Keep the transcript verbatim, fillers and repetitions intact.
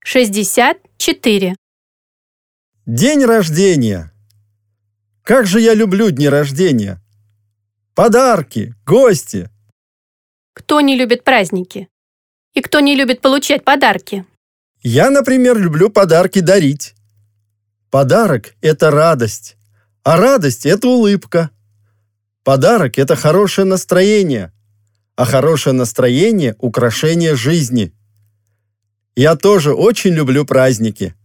шестьдесят четыре. День рождения. Как же я люблю дни рождения. Подарки, гости. Кто не любит праздники? И кто не любит получать подарки? Я, например, люблю подарки дарить. Подарок – это радость, а радость – это улыбка. Подарок – это хорошее настроение, а хорошее настроение – украшение жизни. Я тоже очень люблю праздники.